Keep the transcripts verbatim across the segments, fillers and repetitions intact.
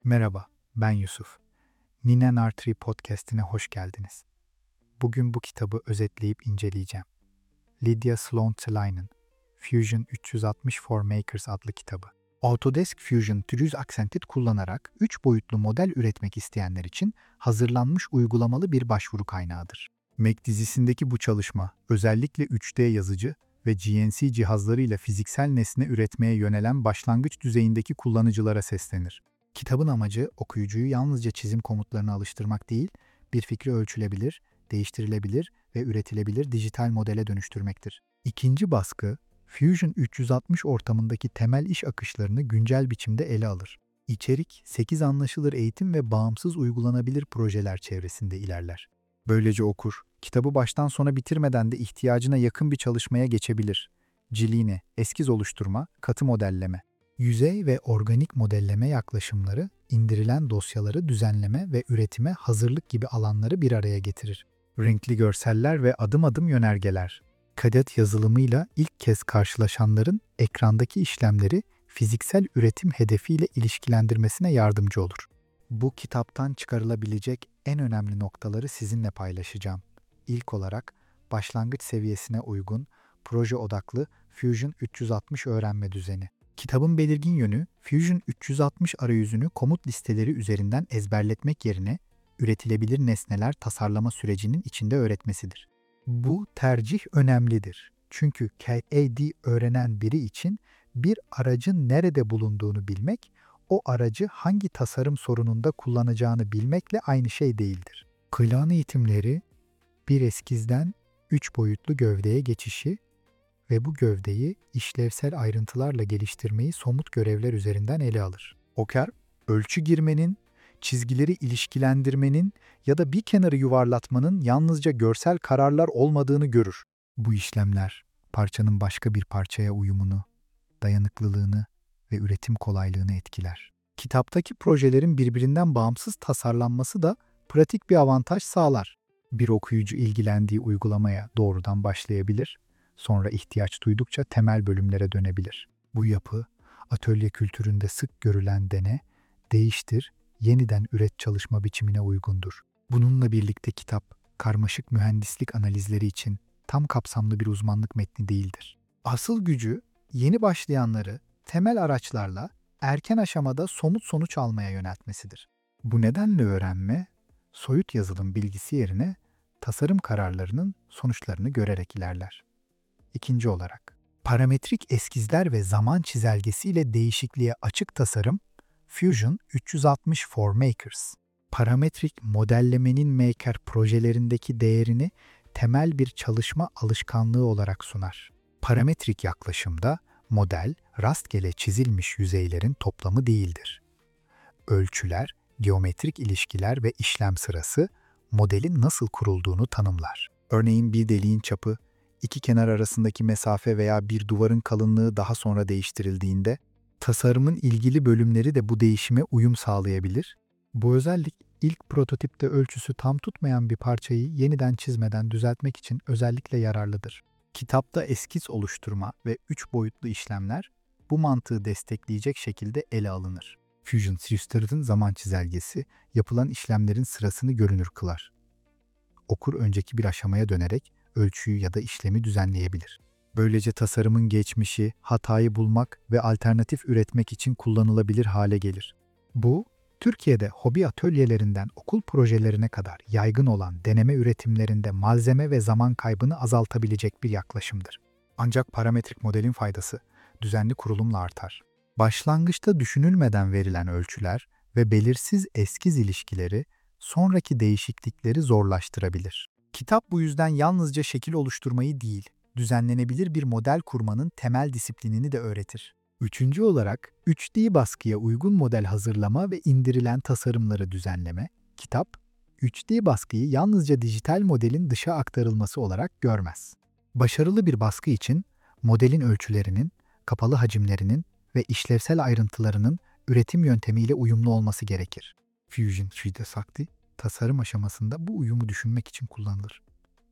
Merhaba, ben Yusuf. Ninen Artri Podcast'ine hoş geldiniz. Bugün bu kitabı özetleyip inceleyeceğim. Lydia Sloan Telainen, Fusion üç yüz altmış for Makers adlı kitabı. Autodesk Fusion Toulouse Accented kullanarak üç boyutlu model üretmek isteyenler için hazırlanmış uygulamalı bir başvuru kaynağıdır. Mac dizisindeki bu çalışma, özellikle üç D yazıcı ve G N C cihazlarıyla fiziksel nesne üretmeye yönelen başlangıç düzeyindeki kullanıcılara seslenir. Kitabın amacı okuyucuyu yalnızca çizim komutlarına alıştırmak değil, bir fikri ölçülebilir, değiştirilebilir ve üretilebilir dijital modele dönüştürmektir. İkinci baskı, Fusion üç yüz altmış ortamındaki temel iş akışlarını güncel biçimde ele alır. İçerik, sekiz anlaşılır eğitim ve bağımsız uygulanabilir projeler çevresinde ilerler. Böylece okur, kitabı baştan sona bitirmeden de ihtiyacına yakın bir çalışmaya geçebilir. Ciline, eskiz oluşturma, katı modelleme. Yüzey ve organik modelleme yaklaşımları, indirilen dosyaları düzenleme ve üretime hazırlık gibi alanları bir araya getirir. Renkli görseller ve adım adım yönergeler. Kadet yazılımıyla ilk kez karşılaşanların ekrandaki işlemleri fiziksel üretim hedefiyle ilişkilendirmesine yardımcı olur. Bu kitaptan çıkarılabilecek en önemli noktaları sizinle paylaşacağım. İlk olarak başlangıç seviyesine uygun, proje odaklı Fusion üç yüz altmış öğrenme düzeni. Kitabın belirgin yönü, Fusion üç yüz altmış arayüzünü komut listeleri üzerinden ezberletmek yerine üretilebilir nesneler tasarlama sürecinin içinde öğretmesidir. Bu tercih önemlidir. Çünkü K A D öğrenen biri için bir aracın nerede bulunduğunu bilmek, o aracı hangi tasarım sorununda kullanacağını bilmekle aynı şey değildir. Klan eğitimleri, bir eskizden üç boyutlu gövdeye geçişi ve bu gövdeyi işlevsel ayrıntılarla geliştirmeyi somut görevler üzerinden ele alır. Oker, ölçü girmenin, çizgileri ilişkilendirmenin ya da bir kenarı yuvarlatmanın yalnızca görsel kararlar olmadığını görür. Bu işlemler, parçanın başka bir parçaya uyumunu, dayanıklılığını ve üretim kolaylığını etkiler. Kitaptaki projelerin birbirinden bağımsız tasarlanması da pratik bir avantaj sağlar. Bir okuyucu ilgilendiği uygulamaya doğrudan başlayabilir, sonra ihtiyaç duydukça temel bölümlere dönebilir. Bu yapı, atölye kültüründe sık görülen dene, değiştir, yeniden üret çalışma biçimine uygundur. Bununla birlikte kitap, karmaşık mühendislik analizleri için tam kapsamlı bir uzmanlık metni değildir. Asıl gücü, yeni başlayanları temel araçlarla erken aşamada somut sonuç almaya yöneltmesidir. Bu nedenle öğrenme, soyut yazılım bilgisi yerine tasarım kararlarının sonuçlarını görerek ilerler. İkinci olarak, parametrik eskizler ve zaman çizelgesiyle değişikliğe açık tasarım, Fusion üç yüz altmış for Makers. Parametrik modellemenin Maker projelerindeki değerini temel bir çalışma alışkanlığı olarak sunar. Parametrik yaklaşımda model, rastgele çizilmiş yüzeylerin toplamı değildir. Ölçüler, geometrik ilişkiler ve işlem sırası modelin nasıl kurulduğunu tanımlar. Örneğin bir deliğin çapı, iki kenar arasındaki mesafe veya bir duvarın kalınlığı daha sonra değiştirildiğinde, tasarımın ilgili bölümleri de bu değişime uyum sağlayabilir. Bu özellik, ilk prototipte ölçüsü tam tutmayan bir parçayı yeniden çizmeden düzeltmek için özellikle yararlıdır. Kitapta eskiz oluşturma ve üç boyutlu işlemler bu mantığı destekleyecek şekilde ele alınır. Fusion Systems'ın zaman çizelgesi, yapılan işlemlerin sırasını görünür kılar. Okur önceki bir aşamaya dönerek ölçüyü ya da işlemi düzenleyebilir. Böylece tasarımın geçmişi, hatayı bulmak ve alternatif üretmek için kullanılabilir hale gelir. Bu, Türkiye'de hobi atölyelerinden okul projelerine kadar yaygın olan deneme üretimlerinde malzeme ve zaman kaybını azaltabilecek bir yaklaşımdır. Ancak parametrik modelin faydası düzenli kurulumla artar. Başlangıçta düşünülmeden verilen ölçüler ve belirsiz eskiz ilişkileri sonraki değişiklikleri zorlaştırabilir. Kitap bu yüzden yalnızca şekil oluşturmayı değil, düzenlenebilir bir model kurmanın temel disiplinini de öğretir. Üçüncü olarak, üç D baskıya uygun model hazırlama ve indirilen tasarımları düzenleme, kitap, üç D baskıyı yalnızca dijital modelin dışa aktarılması olarak görmez. Başarılı bir baskı için, modelin ölçülerinin, kapalı hacimlerinin ve işlevsel ayrıntılarının üretim yöntemiyle uyumlu olması gerekir. Fusion üç D Sakti, tasarım aşamasında bu uyumu düşünmek için kullanılır.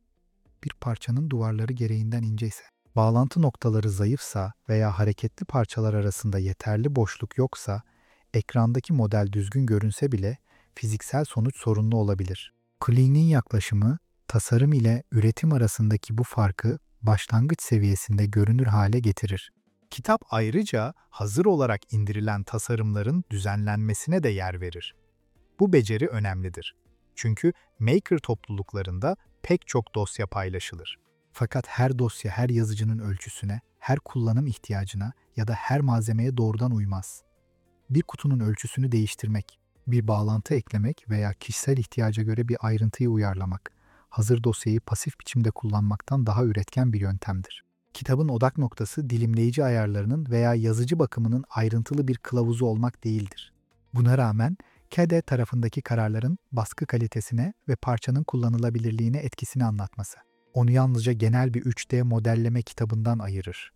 Bir parçanın duvarları gereğinden ince ise, bağlantı noktaları zayıfsa veya hareketli parçalar arasında yeterli boşluk yoksa, Ekrandaki model düzgün görünse bile fiziksel sonuç sorunlu olabilir. Klein'in yaklaşımı, tasarım ile üretim arasındaki bu farkı başlangıç seviyesinde görünür hale getirir. Kitap ayrıca hazır olarak indirilen tasarımların düzenlenmesine de yer verir. Bu beceri önemlidir. Çünkü maker topluluklarında pek çok dosya paylaşılır. Fakat her dosya her yazıcının ölçüsüne, her kullanım ihtiyacına ya da her malzemeye doğrudan uymaz. Bir kutunun ölçüsünü değiştirmek, bir bağlantı eklemek veya kişisel ihtiyaca göre bir ayrıntıyı uyarlamak, hazır dosyayı pasif biçimde kullanmaktan daha üretken bir yöntemdir. Kitabın odak noktası dilimleyici ayarlarının veya yazıcı bakımının ayrıntılı bir kılavuzu olmak değildir. Buna rağmen K D tarafındaki kararların baskı kalitesine ve parçanın kullanılabilirliğine etkisini anlatması, onu yalnızca genel bir üç D modelleme kitabından ayırır.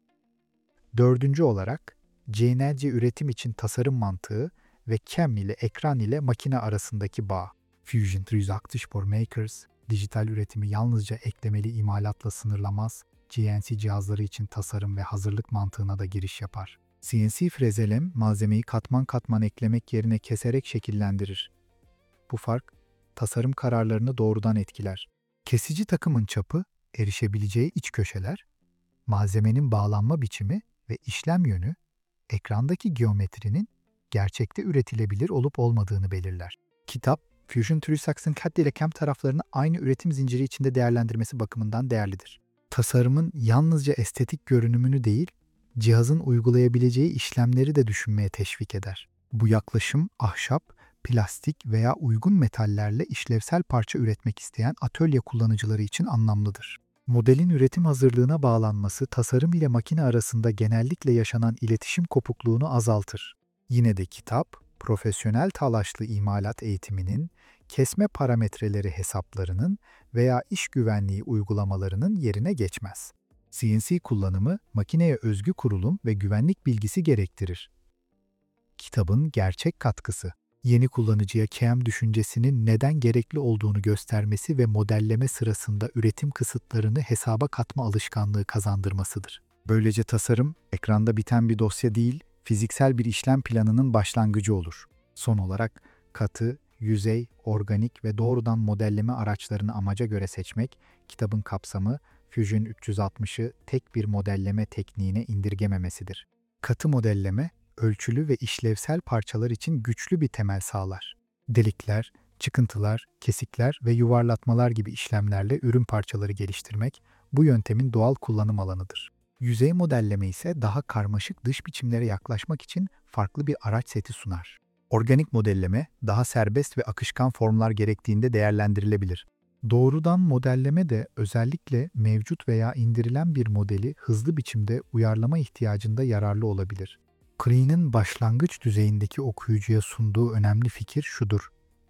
Dördüncü olarak, C N C üretim için tasarım mantığı ve C A M ile ekran ile makine arasındaki bağ. Fusion üç yüz altmış for Makers, dijital üretimi yalnızca eklemeli imalatla sınırlamaz, C N C cihazları için tasarım ve hazırlık mantığına da giriş yapar. C N C frezelem, malzemeyi katman katman eklemek yerine keserek şekillendirir. Bu fark, tasarım kararlarını doğrudan etkiler. Kesici takımın çapı, erişebileceği iç köşeler, malzemenin bağlanma biçimi ve işlem yönü, ekrandaki geometrinin gerçekte üretilebilir olup olmadığını belirler. Kitap, Fusion üç yüz altmışın C A D ile C A M taraflarını aynı üretim zinciri içinde değerlendirmesi bakımından değerlidir. Tasarımın yalnızca estetik görünümünü değil, cihazın uygulayabileceği işlemleri de düşünmeye teşvik eder. Bu yaklaşım, ahşap, plastik veya uygun metallerle işlevsel parça üretmek isteyen atölye kullanıcıları için anlamlıdır. Modelin üretim hazırlığına bağlanması, tasarım ile makine arasında genellikle yaşanan iletişim kopukluğunu azaltır. Yine de kitap, profesyonel talaşlı imalat eğitiminin, kesme parametreleri hesaplarının veya iş güvenliği uygulamalarının yerine geçmez. C N C kullanımı, makineye özgü kurulum ve güvenlik bilgisi gerektirir. Kitabın gerçek katkısı, yeni kullanıcıya C A M düşüncesinin neden gerekli olduğunu göstermesi ve modelleme sırasında üretim kısıtlarını hesaba katma alışkanlığı kazandırmasıdır. Böylece tasarım, ekranda biten bir dosya değil, fiziksel bir işlem planının başlangıcı olur. Son olarak, katı, yüzey, organik ve doğrudan modelleme araçlarını amaca göre seçmek, kitabın kapsamı, Fusion üç yüz altmışı tek bir modelleme tekniğine indirgememesidir. Katı modelleme, ölçülü ve işlevsel parçalar için güçlü bir temel sağlar. Delikler, çıkıntılar, kesikler ve yuvarlatmalar gibi işlemlerle ürün parçaları geliştirmek bu yöntemin doğal kullanım alanıdır. Yüzey modelleme ise daha karmaşık dış biçimlere yaklaşmak için farklı bir araç seti sunar. Organik modelleme daha serbest ve akışkan formlar gerektiğinde değerlendirilebilir. Doğrudan modelleme de özellikle mevcut veya indirilen bir modeli hızlı biçimde uyarlama ihtiyacında yararlı olabilir. Klein'in başlangıç düzeyindeki okuyucuya sunduğu önemli fikir şudur: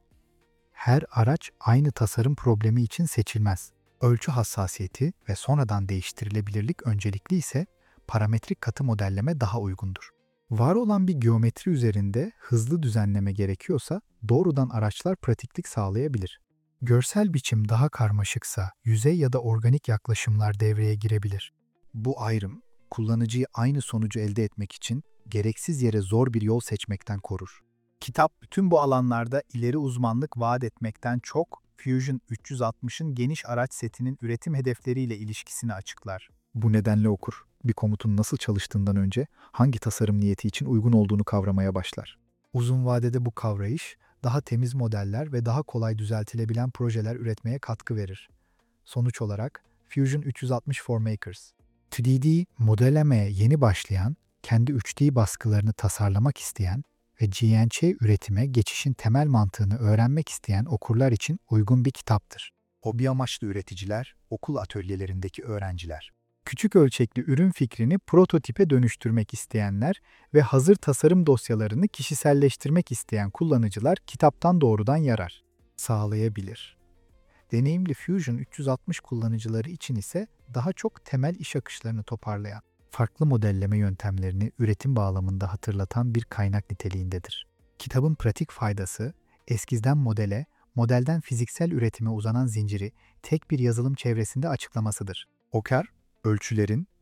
her araç aynı tasarım problemi için seçilmez. Ölçü hassasiyeti ve sonradan değiştirilebilirlik öncelikli ise parametrik katı modelleme daha uygundur. Var olan bir geometri üzerinde hızlı düzenleme gerekiyorsa doğrudan araçlar pratiklik sağlayabilir. Görsel biçim daha karmaşıksa yüzey ya da organik yaklaşımlar devreye girebilir. Bu ayrım, kullanıcıyı aynı sonucu elde etmek için gereksiz yere zor bir yol seçmekten korur. Kitap bütün bu alanlarda ileri uzmanlık vaat etmekten çok, Fusion üç yüz altmışın geniş araç setinin üretim hedefleriyle ilişkisini açıklar. Bu nedenle okur, bir komutun nasıl çalıştığından önce hangi tasarım niyeti için uygun olduğunu kavramaya başlar. Uzun vadede bu kavrayış, daha temiz modeller ve daha kolay düzeltilebilen projeler üretmeye katkı verir. Sonuç olarak, Fusion üç yüz altmış for Makers, üç D modellemeye yeni başlayan, kendi üç D baskılarını tasarlamak isteyen ve G N C üretime geçişin temel mantığını öğrenmek isteyen okurlar için uygun bir kitaptır. Hobi amaçlı üreticiler, okul atölyelerindeki öğrenciler, küçük ölçekli ürün fikrini prototipe dönüştürmek isteyenler ve hazır tasarım dosyalarını kişiselleştirmek isteyen kullanıcılar kitaptan doğrudan yarar sağlayabilir. Deneyimli Fusion üç yüz altmış kullanıcıları için ise daha çok temel iş akışlarını toparlayan, farklı modelleme yöntemlerini üretim bağlamında hatırlatan bir kaynak niteliğindedir. Kitabın pratik faydası, eskizden modele, modelden fiziksel üretime uzanan zinciri tek bir yazılım çevresinde açıklamasıdır. Okar, ölçülerin,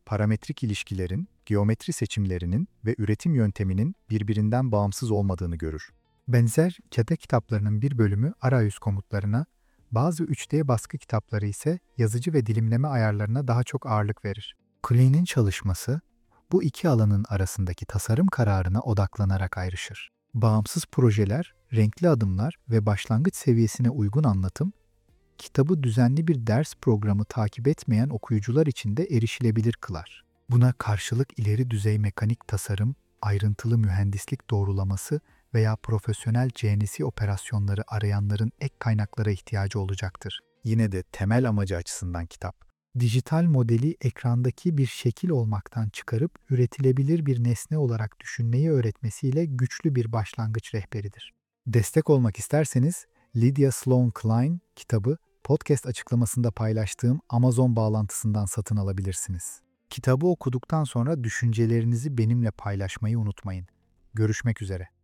parametrik ilişkilerin, geometri seçimlerinin ve üretim yönteminin birbirinden bağımsız olmadığını görür. Benzer kete kitaplarının bir bölümü arayüz komutlarına, bazı üç D baskı kitapları ise yazıcı ve dilimleme ayarlarına daha çok ağırlık verir. Klein'in çalışması, bu iki alanın arasındaki tasarım kararına odaklanarak ayrışır. Bağımsız projeler, renkli adımlar ve başlangıç seviyesine uygun anlatım, kitabı düzenli bir ders programı takip etmeyen okuyucular için de erişilebilir kılar. Buna karşılık ileri düzey mekanik tasarım, ayrıntılı mühendislik doğrulaması veya profesyonel C N C operasyonları arayanların ek kaynaklara ihtiyacı olacaktır. Yine de temel amacı açısından kitap, dijital modeli ekrandaki bir şekil olmaktan çıkarıp üretilebilir bir nesne olarak düşünmeyi öğretmesiyle güçlü bir başlangıç rehberidir. Destek olmak isterseniz Lydia Sloan Klein kitabı podcast açıklamasında paylaştığım Amazon bağlantısından satın alabilirsiniz. Kitabı okuduktan sonra düşüncelerinizi benimle paylaşmayı unutmayın. Görüşmek üzere.